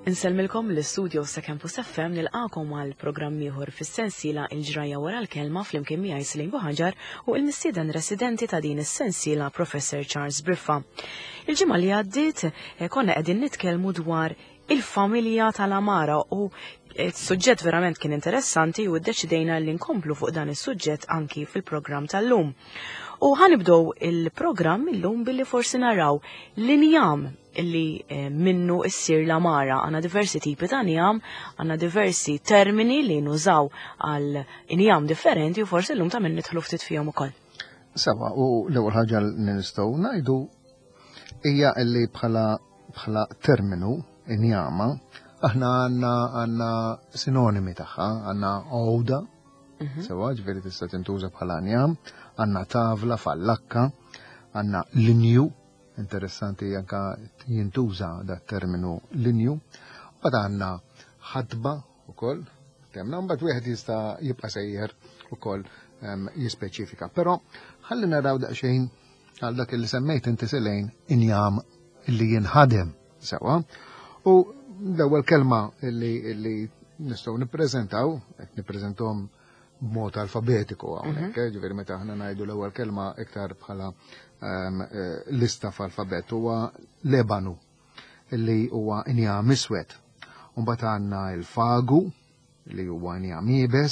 Insellmilkom l-istudio sa' Campus FM nilqakom għal programm ieħor fis-sensiela il-ġraja wara l-kelma flimkien miegħi Slim Buħaġar u l-mistieden residenti ta' din is-sensiela Professor Charles Briffa. Il-ġimgħa li għaddiet konna qegħdin nitkellmu dwar il-familja tal-Amara u s-suġġett verament kien interessanti u ddeċidejna li nkomplu fuq dan is-suġġett anki fil-programm tal-lum. U ħanibdow il-programm illum billi forsi naraw l-injam illi minnu issir l-Amara. Għanna diversi tipi ta' injam, għanna diversi termini li nużaw għal injam differenti u forsi l-lum ta' minn nidħlu ftit fihom ukoll. Sawa, u l-ewwel ħaġa li nistgħu ngħidu hija li bħala terminu injama aħna għandna sinonimi tagħha, għandna għowda, sewa ġifieri tista' tintuża bħala injam, għandna tavla fallakka, għandna linju, interessanti anka jintuża da terminu linju, bad għandna ħadba ukoll, temna mbagħad wieħed jista' jibqa' sejjer ukoll jispeċifika. Però ħalli naraw daqsxejn għal dak li semmejt inti silejn injam li jinħadem sewa. U l-ewwel kelma li nistgħu nippreżentaw, qed nippreżentahom b'mod alfabetiku hawnhekk, ġifieri meta aħna ngħidu l-ewwel kelma iktar bħala lista f'alfabet huwa Lebanu li huwa injam iswed. U mbagħad għandna il-fagu li huwa injam ibes,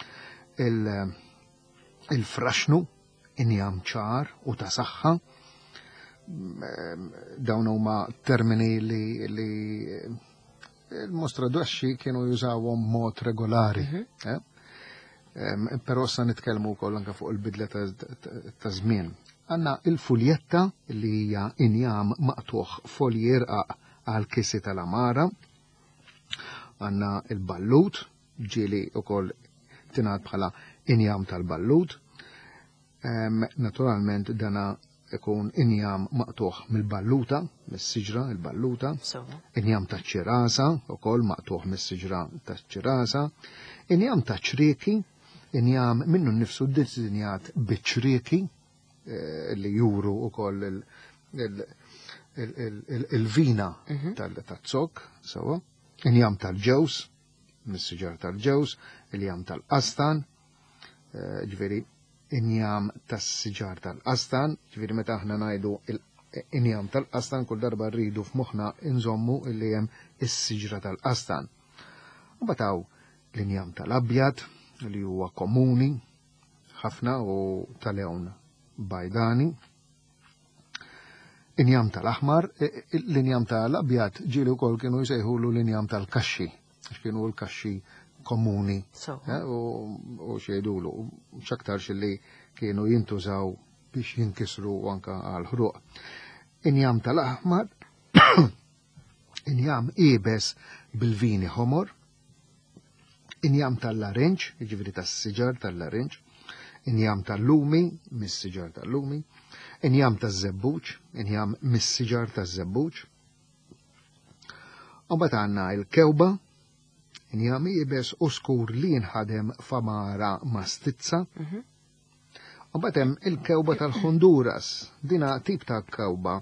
il-fraxnu injam ċar u ta' saħħa. Dawn huma termini li il-mostradoxxi kienu jużawhom mod regolari. Però sa nitkellmu wkoll anke fuq il-bidla ta' żmien. Għandna il-fuljetta li hija injam maqtuħ folji irqaq għal kissi tal-Amara. Għandna il-ballut, ġieli wkoll tingħad bħala injam tal-ballut. Naturalment dana ikun injam maqtuħ mill-balluta, mis-siġra il-balluta. Injam ta' ċirasa, ukoll maqtuħ mis-siġra ta' ċirasa. Injam ta' ċrieki, injam minnu nnifsu ddisinjat biċ-ċrieki li juru ukoll il-vina tal-zok, sewa. Injam tal-ġews, mis-siġar tal-ġews, injam tal-qastan, ġifieri injam tas-siġar tal-qastan, ġifieri meta aħna ngħidu injam tal-qastan kull darba rridu f'moħħna inżommu li hemm is-siġra tal-qastan. U bataw l-injam tal-abjad li huwa komuni ħafna u tal-ewn bajdani. Injam tal-aħmar, l-injam tal-abjad ġieli wkoll kienu jsejħulu l-injam tal-kaxxi, għax kienu l-kaxxi komuni u xejdulu, x'aktarx li kienu jintużaw biex jinkisru anka għal-ħruq. Injam tal-aħmar, injam ibes bil-vini ħomor, injam tal-larinġ, ġifieri tas-siġar tal-larinġ, injam tal-lumi, mis-siġar tal-lumi, injam taż-żebbuġ, injam mis-siġar taż-żebbuġ. U mbagħad għandna l-kewba, injam ibes oskur li jinħadem f'Amara mastizza. U mbagħad hemm il-kewba tal-Honduras, dina tip ta' kewba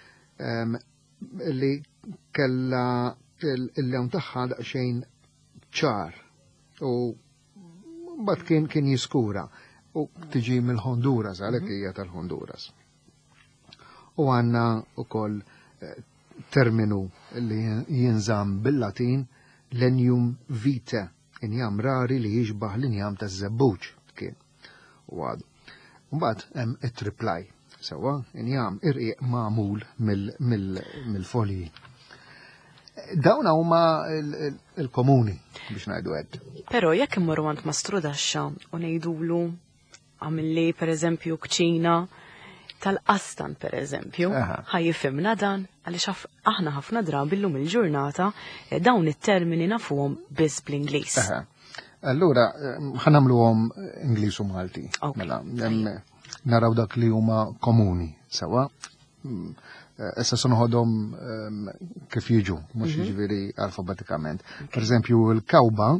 li kellha il-lewn tagħha daqsxejn ċar u mbagħad kien jiskura. U tiġi mill-Honduras, għalhekk hija tal-Honduras. U għandna wkoll terminu li jinżamm bil-Latin lenium vitae, injam rari li jiġbaħ l-injam taż-żebbuġ kien. U għadu. Mbagħad hemm it-triplaj, sewa, injam irqiq magħmul mill-folji. Dawn huma il-komuni biex ngħidu hekk. Però jekk immorru għand Mastru Daxxa u ngħidulu għamilli pereżempju kċina tal-qastan pereżempju, ħajjifhimna dan għaliex aħna ħafna drabi llum il-ġurnata dawn it-termini nafuhom biss bl-Ingliż. Allura ħanamluhom Ingliż u Malti. Mela naraw dak li huma komuni sewa. Issa se noħodhom kif jiġu, mhux jiġifieri alfabetikament. Pereżempju l-kawba,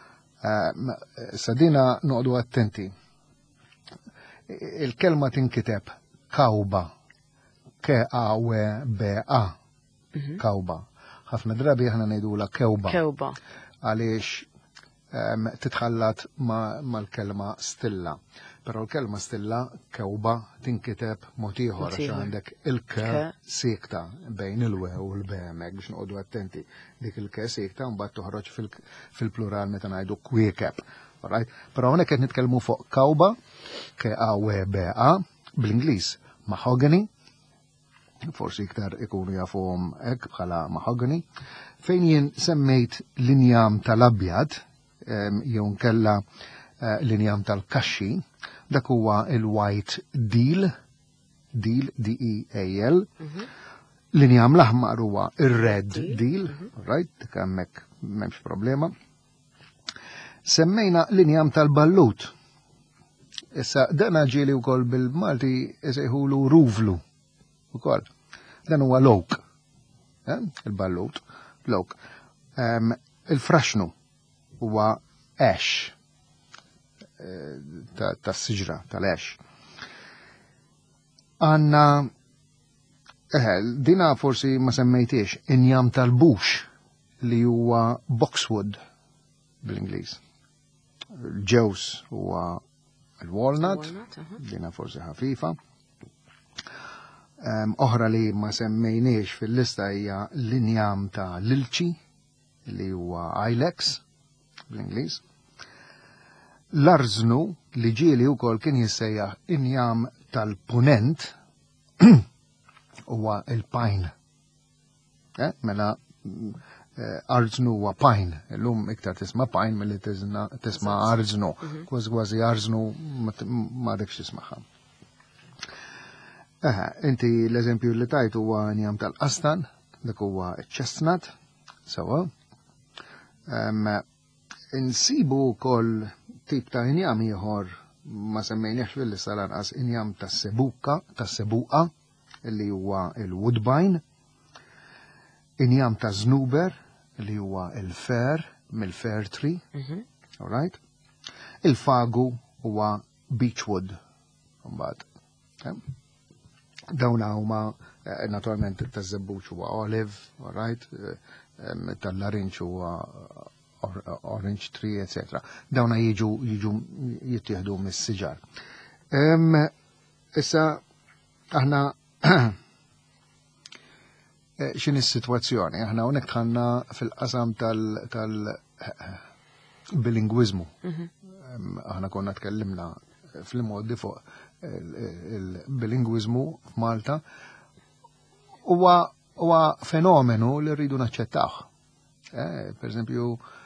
sadina noqogħdu attenti. Il-kelma tinkiteb kawba, K-A-W-B-A, kawba. ħafna drabi aħna ngħidula kewba. Kewba. Għaliex titħallat mal-kelma stilla. Però l-kelma stilla kewba tinkiteb mod ieħor għax għandek il-k sikta bejn il-we u l-bemek biex noqogħdu attenti. Dik il-k sikta mbagħad toħroġ fil-plural meta ngħidu kwiekeb. Alright? Però hawnhekk qed nitkellmu fuq kawba, K-A-W-B-A, bl-Ingliż mahogany, forsi iktar ikunu jafuhom hekk bħala mahogany, fejn jien semmejt linjam tal-abjad, jew nkella linjam tal-kaxxi, dak huwa il-white deal, D-E-A-L, linjam l-aħmar huwa il-red deal, right, dik hemmhekk m'hemmx problema. Semmejna linjam tal-ballut. Issa dana ġieli wkoll bil-Malti isejħulu ruvlu ukoll. Dan huwa lowk. Il-ballut, lowk. Il-fraxnu huwa ash tas-siġra tal-ash. Għandna dina forsi ma semmejtiex injam tal-bux li huwa boxwood bl-Ingliż. Il-ġews huwa il-walnut, dina forsi ħafifa. Oħra li ma semmejniex fil-lista hija l-injam ta' l-ilċi li huwa ilex bl-Ingliż. L-arznu li ġieli wkoll kien jissejjaħ injam tal-punent huwa il-pine. Mela arznu huwa pine, illum iktar tisma' pine milli tisma' arznu, kważi arznu ma dekx tisma'ha. Inti l-eżempju li tajt huwa injam tal-qastan, dak huwa chestnut, sewa. Insibu wkoll tip ta' injam ieħor ma semmejniex fil-lista lanqas injam tas-sebuqa li huwa il-woodbine, injam ta' żnuber li huwa il-fer mill-fir tree, all right? Il-fagu huwa beechwood, mbagħad. Dawna huma naturalment taż-żebbuċ huwa olive, all right? Tal-larinċ huwa orange tree, etc. Dawna jiġu jittieħdu mis-siġar. Issa aħna x'in is-sitwazzjoni? Aħna hawnhekk tħanna fil-qasam tal-bilingwiżmu. Aħna konna tkellimna fil-modi fuq il-bilingwiżmu f'Malta huwa fenomenu li rridu naċċettawh. Per eżempju,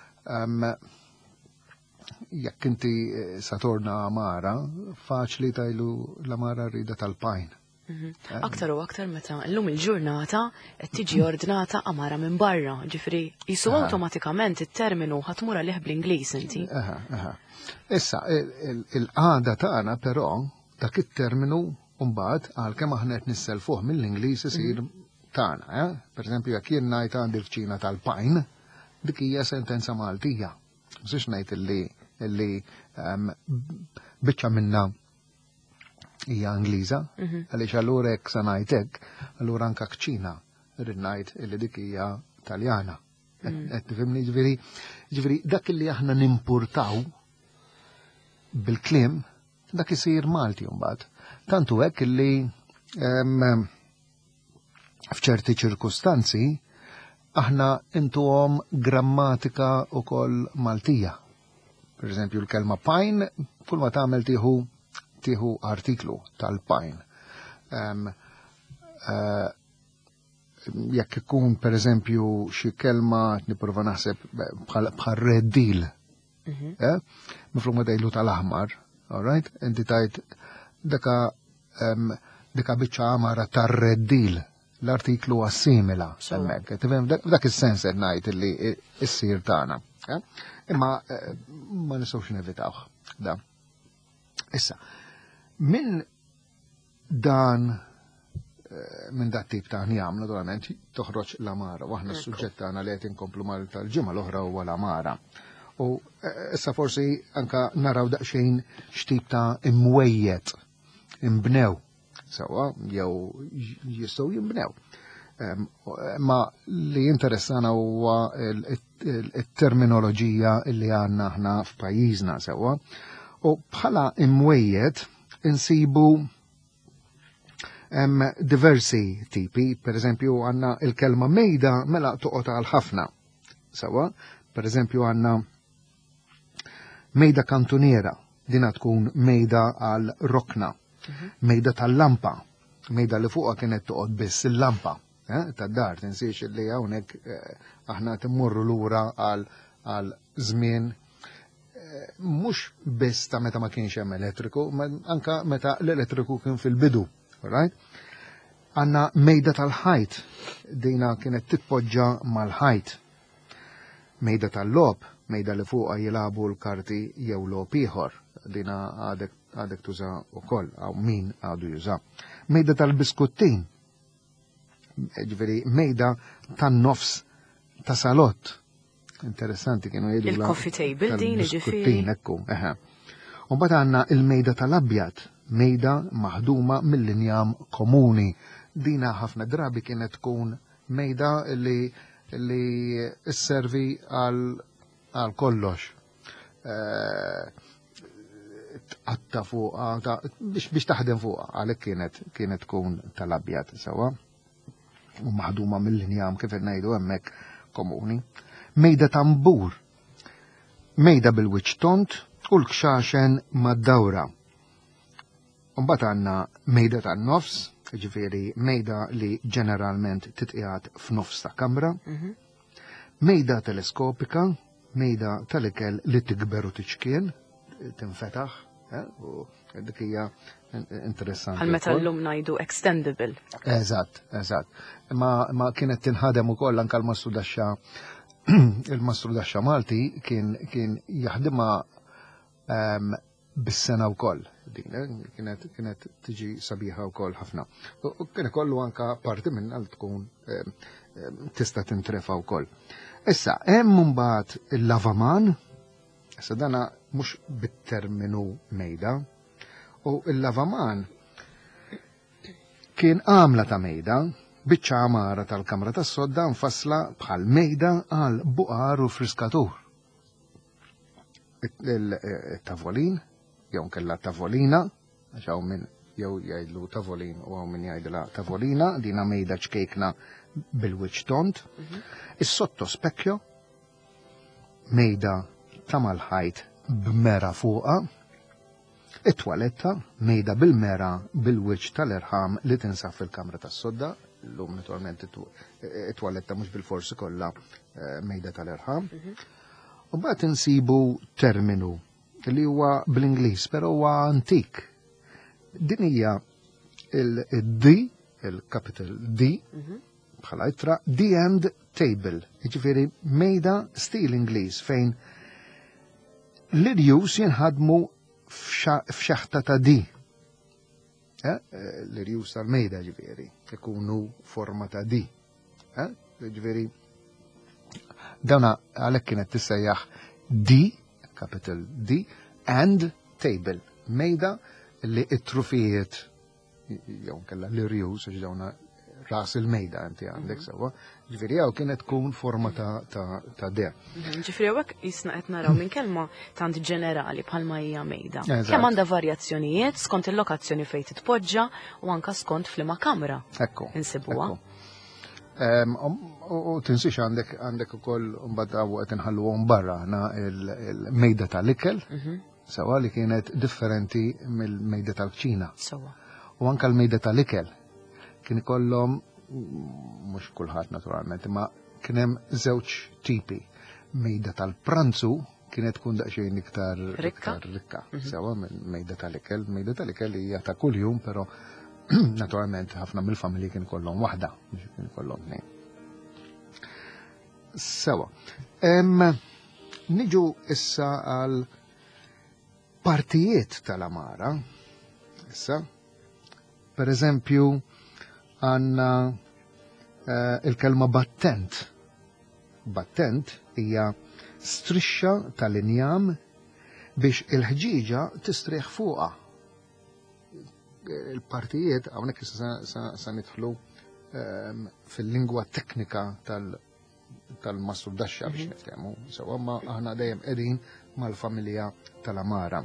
jekk inti satorna amara, faċli tajlu l-amara rrida tal-pajn. Aktar u aktar meta llum il-ġurnata qed tiġi ordnata amara minn barra, ġifri jisu awtomatikament it-terminu ħatmura liħ bl-Ingliż inti. Issa, il-qagħda tagħna però dak it-terminu mbagħad għalkemm aħna qed nisselfuh mill-Ingliż isir tagħna. Pereżempju jekk jien ngħid għandi l-ċina tal-pajn, dik hija sentenza Maltija. Mhux ngħid illi biċċa minnha hija Ingliża, għaliex allura hekk sa ngħidlek, allura anke ċina rrid ngħid illi dik hija Taljana. Qed tifhimni ġifieri dak illi aħna nimpurtaw bil-kliem dak isir Malti mbagħad. Tantu hekk illi f'ċerti ċirkustanzi aħna intuhom grammatika wkoll Maltija. Per eżempju l-kelma pine kull ma tagħmel tieħu artiklu tal-pine. Jekk ikun per eżempju xi kelma nipprova naħseb bħal red deal. Mifhum dejlu tal-aħmar, all right? Inti tajt daka biċċa amara tar-red deal. L-artiklu għassimila, semmek. Dak il-sens qed ngħid li issir tagħna. Imma ma nistgħux nevitawh da. Issa, minn dat tip ta' njam, naturalment, toħroġ l-amara, waħna s-suġġett tagħna li qed inkomplu mal tal-ġimgħa l-oħra huwa l-amara. U issa forsi anka naraw daqsxejn x'tip ta' imwejjed, imbnew. Sewa, jew jistgħu jimbnew. Ma li interessana huwa il-terminoloġija li għanna ħna f'pajjiżna sewwa. U bħala imwejjed insibu diversi tipi, per eżempju għanna il-kelma mejda mela toqgħod għal ħafna. Sewwa, per eżempju għanna mejda kantuniera, dina tkun mejda għal rokna, mejda tal-lampa, mejda li fuqha kienet toqgħod biss il-lampa. Tad-dar, tinsiex li hawnhekk aħna timmorru lura għal żmien mhux biss ta' meta ma kienx hemm elettriku, ma anka meta l-elettriku kien fil-bidu, right? Għandna mejda tal-ħajt, dina kienet titpoġġa mal-ħajt. Mejda tal-lob, mejda li fuqha jilagħbu l-karti jew lob ieħor, dina għadek tuża wkoll, għaw min għadu juża. Mejda tal-biskuttin, ġifieri mejda tan-nofs ta' salott. Interessanti kienu jgħidu il-coffee table din ġifieri. Ekku, eħe. U mbagħad għandna il-mejda tal-abjad, mejda maħduma mill-injam komuni. Dina ħafna drabi kienet tkun mejda li s-servi għal kollox. Tqatta fuqa, biex taħdem fuqa, għalhekk kienet tkun tal-abjad sewwa. U maħduma mill-injam kif ngħidu hemmhekk komuni. Mejda tambur, mejda bil-wiċċ tont u l-kxaxen mad-dawra. Mbagħad għandna mejda tan-nofs, ġifieri mejda li ġeneralment titqiegħed f'nofs ta' kamra. Mejda teleskopika, mejda tal-ikel li tikber u tiċkien, tinfetaħ, u dik hija interessanti. Għal meta llum ngħidu extendable. Eżatt. Ma kienet tinħadem ukoll anke l-Mastru Daxxa, il-Mastru Daxxa Malti kien jaħdimha bis-sena wkoll. Kienet tiġi sabiħa wkoll ħafna. U kien ikollu anke parti minn għal tkun tista' tintrefa wkoll. Issa hemm mbagħad il-lavaman, issa dana mhux bit-terminu mejda, u l-lavaman kien għamla ta' mejda, biċċa amara tal-kamra tas-sodda nfassla bħal mejda għal buqar u friskatur. Il-tavolin, jew kella tavolina, għax hawn min jew jgħidlu tavolin u hawn min jgħidilha tavolina, dina mejda ċkejkna bil-wiċċ tont. Is-sotto specchio, mejda ta' mal-ħajt b'mera fuqa. It-twaletta mejda bil-mera bil-wiċċ tal-irħam li tinsab fil-kamra tas-sodda. Llum naturalment it-twaletta mhux bil-forsi kollha mejda tal-irħam. U mbagħad insibu terminu li huwa bl-Ingliż, però huwa antik. Din hija il-D, il-capital D, bħala ittra, D end table, jiġifieri mejda stil Ingliż fejn l-irjus jinħadmu f'xaħta ta' di. L-irjus tal-mejda ġifieri ikunu forma ta' di. Ġifieri dawna għalhekk kienet tissejjaħ D, capital D, and table, mejda li it-trufijiet jew kella l-irjus għax dawna ras il-mejda inti għandek sewwa, ġifieri hawn kienet tkun forma ta' de. Ġifieri hawnhekk jisna qed naraw minn kelma tant ġenerali bħalma hija mejda. Kemm għandha varjazzjonijiet skont il-lokazzjoni fejn titpoġġa u anke skont f'liema kamra. Ekku. Insibuha. U tinsiex għandek ukoll mbagħad hawn qed inħalluhom barra il-mejda tal-ikel, sewwa li kienet differenti mill-mejda tal-kċina. Sewwa. U anke l-mejda tal-ikel kien ikollhom mhux kulħadd naturalment, imma kien hemm żewġ tipi. Mejda tal-pranzu kienet tkun daqsxejn iktar rikka. Sewwa mejda tal-ikel, mejda tal-ikel hija ta' kuljum, però naturalment ħafna mill-familji kien ikollhom waħda, mhux kien ikollhom tnejn. Sewwa. Niġu issa għal partijiet tal-amara. Issa, per eżempju, għanna il-kelma battent. Battent hija strixxa tal-injam biex il-ħġiġa tistrieħ fuqha. Il-partijiet hawnhekk sa nidħlu fil-lingwa teknika tal-Mastru Daxxa biex niftehmu. Sewa ma aħna dejjem qegħdin mal-familja tal-Amara.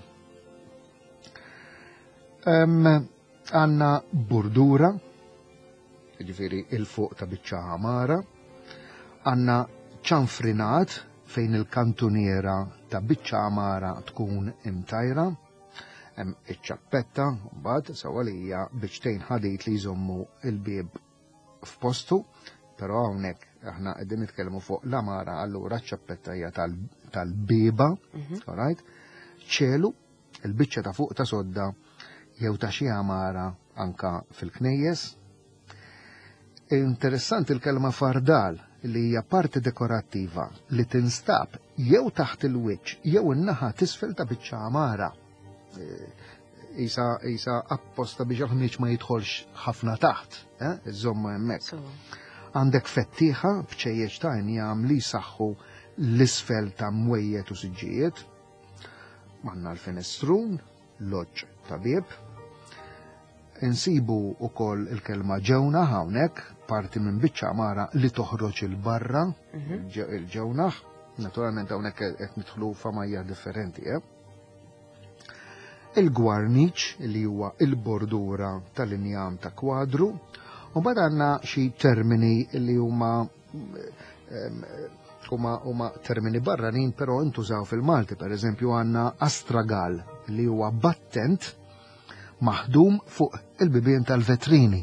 Għandna burdura, jiġifieri il-fuq ta' biċċa Amara, għandna ċanfrinat fejn il-kantuniera ta' biċċa Amara tkun imtajra, hemm iċ-ċappetta mbagħad sewwa li hija biċċtejn ħadit li jżommu l-bieb f'postu, però hawnhekk aħna qegħdin nitkellmu fuq l-Amara, allura ċ-ċappetta hija tal-bieba, all right? ċelu, il-biċċa ta' fuq ta' sodda jew ta' xi Amara anka fil-knejjes. Interessanti il-kelma fardal li hija parti dekorattiva li tinstab jew taħt il-wiċċ jew in-naħa t'isfel ta' biċċa Amara. Isa apposta biex il-ħmiċ ma jidħolx ħafna taħt, iżomma hemmhekk. Għandek fettieħa b'ċejjeċ ta' injam li jsaħħu l-isfel ta' mwejjed u siġġijiet. Għandna l-fenestrun, loġġ ta' bieb. Insibu wkoll il-kelma ġewna hawnhekk, parti minn biċċa Amara li toħroġ il-barra, il-ġewnaħ, naturalment hawnhekk qed nidħlu f'amajjar differenti, Il-gwarniċ li huwa il-bordura tal-injam ta' kwadru, u bad għandna xi termini li huma termini barranin però intużaw fil-Malti, pereżempju għandna astragal li huwa battent maħdum fuq il-bibien tal-vetrini.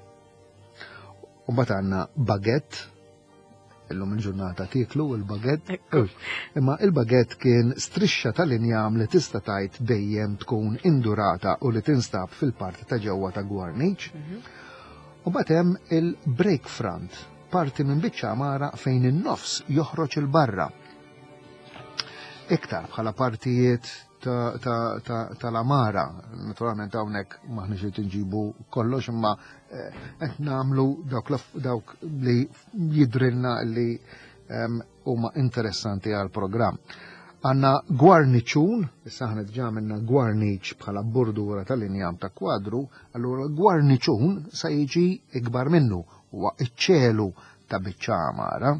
U mbagħad għandna bagett, illum il-ġurnata tiklu il-bagett. Imma il-bagett kien strixxa tal-injam li tista' tgħid dejjem tkun indurata u li tinstab fil-parti ta' ġewwa ta' gwarniċ. U mbagħad hemm il-break front, parti minn biċċa Amara fejn in-nofs joħroġ il-barra. Iktar bħala partijiet tal-Amara, naturalment hawnhekk maħniex qed inġibu kollox, imma qed nagħmlu dawk li jidrilna li huma interessanti għal programm. Għandna gwarniċun, issa aħna diġà għamilna gwarniċ bħala bordura tal-injam ta' kwadru, allura gwarniċun sa jiġi ikbar minnu huwa iċ-ċelu ta' biċċa Amara.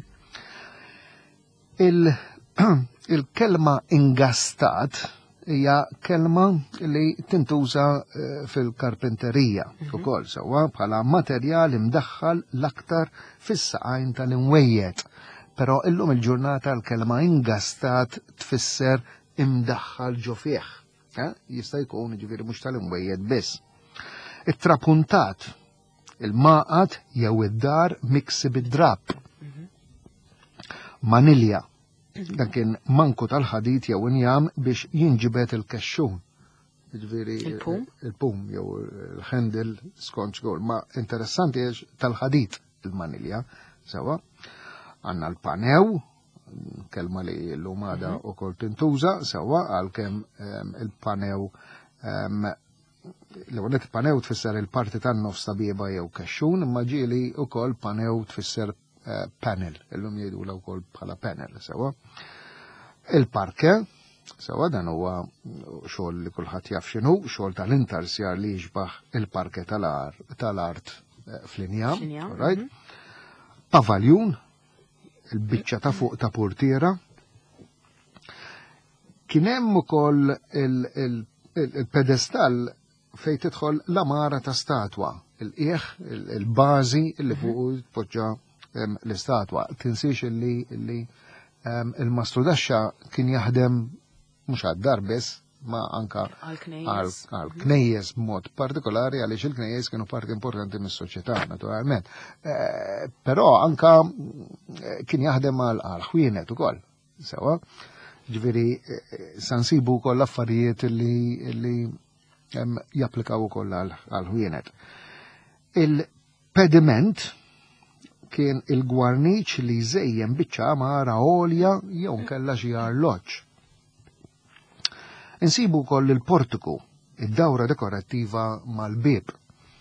Il-kelma ingastat hija kelma li tintuża fil-karpenterija ukoll sewwa bħala materjal imdaħħal l-aktar fis-saqajn tal-imwejjed. Però illum il-ġurnata l-kelma ingastat tfisser imdaħħal ġo fih. Jista' jkun jiġifieri mhux tal-imwejjed biss. It-trapuntat, il-maqad jew id-dar miksi bid-drab. Manilja, dan kien manku tal-ħadit jew injam biex jinġibet il-kexxun. Il-pum jew il-ħendel skont xogħol. Ma interessanti tal-ħadit il-manilja, sewa. Għandna l-panew, kelma li llum għada wkoll tintuża, sewa għalkemm il-panew l-ewwel il-panew tfisser il-parti tan-nofs ta' bieba jew kexxun, imma ġieli wkoll panew tfisser panel, illum jgħidula wkoll bħala panel, sewa. Il-parke, sewa dan huwa xogħol li kulħadd jaf x'inhu, xogħol tal-intarsjar li jiġbaħ il-parke tal-art fl-injam, right? Pavaljun, il-biċċa ta' fuq ta' portiera. Kien hemm ukoll il-pedestal fejn tidħol l-Amara ta' statwa, il-qiegħ, il-bażi li fuq tpoġġa l-istatwa. Tinsiex illi il-Mastru Daxxa kien jaħdem mhux għad-dar biss, ma anka għal-knejjes b'mod partikolari għaliex il-knejjes kienu parti importanti mis-soċjetà naturalment. Però anka kien jaħdem għal-ħwienet ukoll. Sewa, ġifieri sansibu wkoll affarijiet li japplikaw ukoll għal-ħwienet. Il-pediment kien il-gwarniċ li żejjem biċċa Amara għolja jew nkella xi arloġġ. Insibu wkoll il-portiku, id-dawra dekorattiva mal-bieb.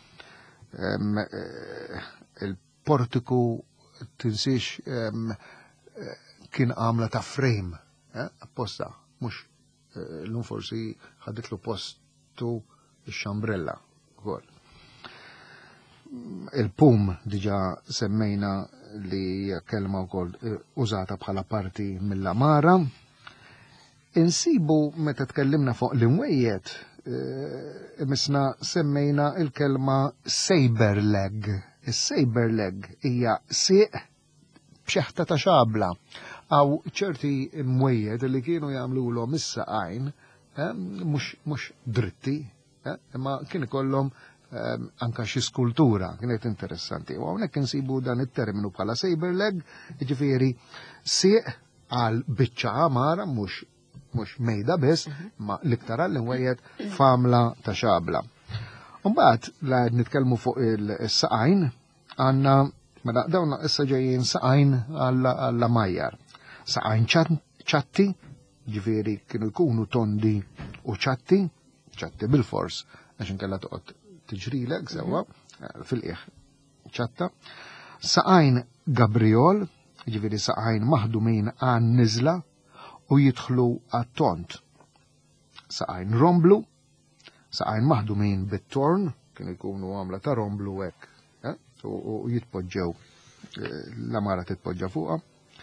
Il-portiku tinsiex kien għamla ta' frame, apposta, mhux llum forsi ħaditlu postu x-xambrella ukoll. il-pum diġa semmejna li kelma wkoll użata bħala parti mill-amara. Insibu meta tkellimna fuq l-imwejjed misna semmejna il-kelma saber leg. Is-saber leg hija sieq b'xeħta ta' xabla. Għaw ċerti mwejjed li kienu jagħmluhom is-saqajn mhux dritti, imma kien ikollhom anka xi skultura, kienet interessanti. U hawnhekk insibu dan it-terminu bħala saber leg, jiġifieri sieq għal biċċa amara mhux mejda biss, ma l-iktar għall-imwejjed famla ta' xabla. Mbagħad la nitkellmu fuq il-saqajn għandna mela dawn issa ġejjin saqajn għall-majjar. Saqajn ċatti, ġifieri kienu jkunu tondi u ċatti bil-fors għax inkella toqgħod tiġrilek sewwa fil-qiegħ ċatta. Saqajn gabriol, ġifieri saqajn maħdumin għan niżla u jidħlu għat-tont. Saqajn romblu, saqajn maħdumin bit-torn, kienu jkunu għamla ta' romblu hekk, u jitpoġġew, l-amara titpoġġa fuqha.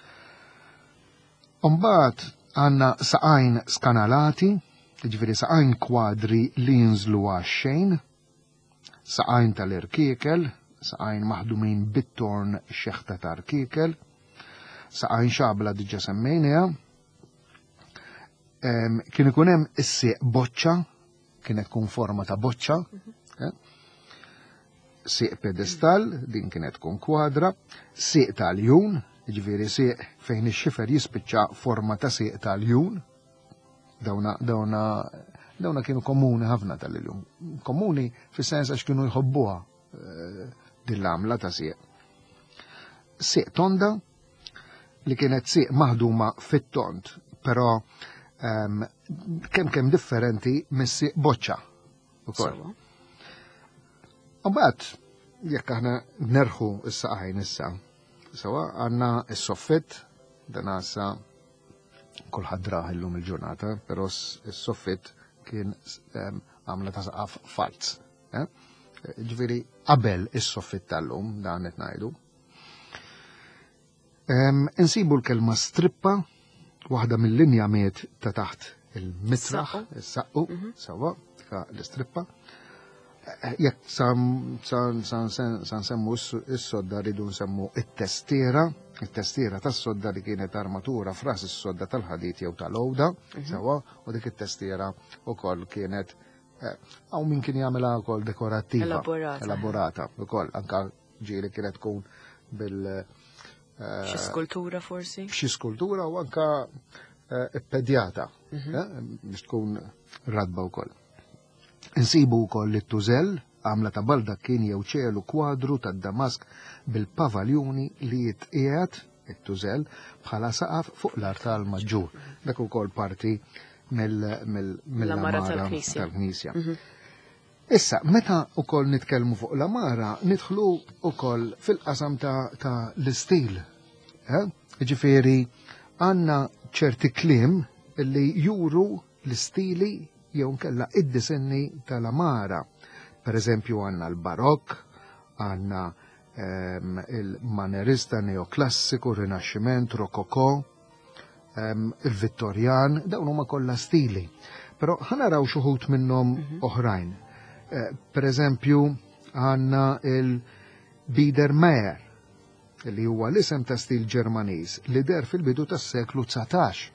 Mbagħad għandna saqajn skanalati, jiġifieri saqajn kwadri li jinżlu għax-xejn, saqajn tal-irkiekel, saqajn maħdumin bit-torn xeħta ta' rkiekel, saqajn xabla diġà semmejniha. Kien ikun hemm is-sieq boċċa, kienet tkun forma ta' boċċa, sieq pedestal, din kienet tkun kwadra, sieq tal-jun, ġifieri sieq fejn ix-xifer jispiċċa forma ta' sieq tal-jun. Dawna kienu komuni ħafna tal-jum. Komuni fis-sens għax kienu jħobbuha din l-għamla ta' sieq. Sieq tonda li kienet sieq maħduma fit-tont, però kemm differenti mis-sieq boċċa ukoll. Mbagħad jekk aħna nerħu s-saqajn issa, sewa għandna s-soffit, dan issa kulħadd rah illum il-ġurnata, però s-soffit kien għamla ta' saqaf falz. Ġifieri qabel is-soffit tal-lum dan qed ngħidu. Insibu l-kelma strippa, waħda mill-linjamiet ta' taħt il-mitraħ, is-saqqu, sewa, l-istrippa. Jekk san semmu s-sodda rridu nsemmu it-testiera, it-testiera tas-sodda li kienet armatura fras is-sodda tal-ħadit jew tal-owda, sewa, u dik it-testiera wkoll kienet għaw min kien jagħmilha wkoll dekorattiva, elaborata wkoll anke ġieli kienet tkun bil xi skultura forsi? Xi skultura u anke pedjata, biex tkun radba wkoll. Insibu wkoll it-tużell għamla ta' baldakkin jew ċelu kwadru tad-Damask bil-pavaljuni li jitqiegħed it-tużell bħala saqaf fuq l-art tal-Maġġur. Dak ukoll parti mill-amara tal-Knisja. Issa, meta ukoll nitkellmu fuq l-amara, nidħlu ukoll fil-qasam ta' l-istil. Ġifieri għandna ċerti kliem li juru l-istili jew nkella id-disenni tal-amara. Per eżempju għandna l-barokk, għandna il-manerista neoklassiku, rinaxximent, rokoko, il-Vittorjan, dawn huma kollha stili. Però ħanaraw xi wħud minnhom oħrajn. Per eżempju għandna il-Biedermeier, li huwa l-isem ta' stil Ġermaniż li der fil-bidu tas-seklu 19.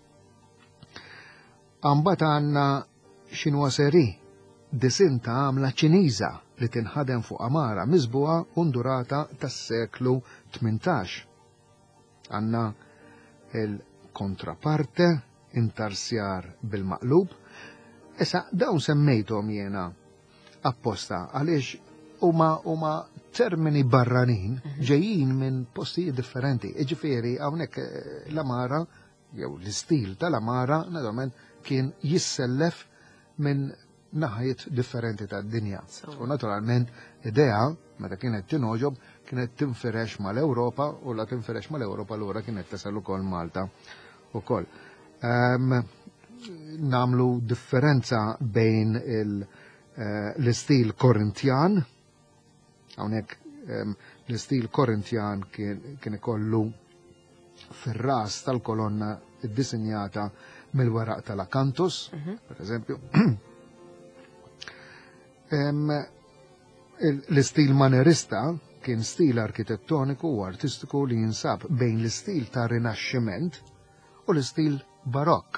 Mbagħad għandna xinwaseri, disin ta' għamla Ċiniża li tinħadem fuq amara miżbuha u ndurata tas-seklu 18. Għandna il-kontraparte, intarsjar bil-maqlub. Issa dawn semmejthom jiena apposta għaliex huma termini barranin ġejjin minn postijiet differenti. Ġifieri hawnhekk l-amara jew l-istil tal-amara naturalment kien jissellef minn naħjiet differenti tad-dinja. U naturalment idea meta kienet tinoġob kienet tinferex mal-Ewropa u la tinferex mal-Ewropa lura kienet tasal ukoll Malta ukoll. Namlu differenza bejn l-istil Korintjan Hawnhekk l-istil Korintjan kien ikollu fir-ras tal-kolonna iddisinjata mill-weraq tal-akantus, per eżempju. L-istil manerista kien stil arkitettoniku u artistiku li jinsab bejn l-istil ta' rinaxximent u l-istil barokk.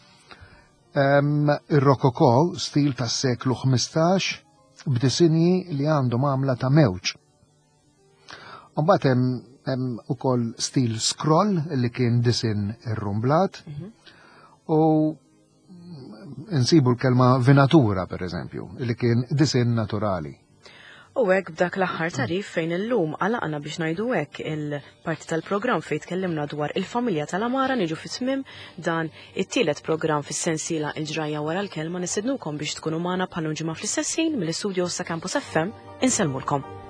Ir-rokoko stil tas seklu 15 b'disinji li għandhom għamla ta' mewġ. Mbagħad hemm ukoll stil scroll li kien disin irrumblat u insibu l-kelma venatura pereżempju li kien disin naturali. U hekk b'dak l-aħħar tarif fejn illum għalaqna biex ngħidu hekk il-parti tal-programm fejn tkellimna dwar il-familja tal-Amara niġu fit-tmiem dan it-tielet programm fis-sensiela il-ġraja wara l-kelma nisidnukom biex tkunu magħna bħal ġimgħa fl-istess ħin mill-istudio sa' Campus FM insellmulkom.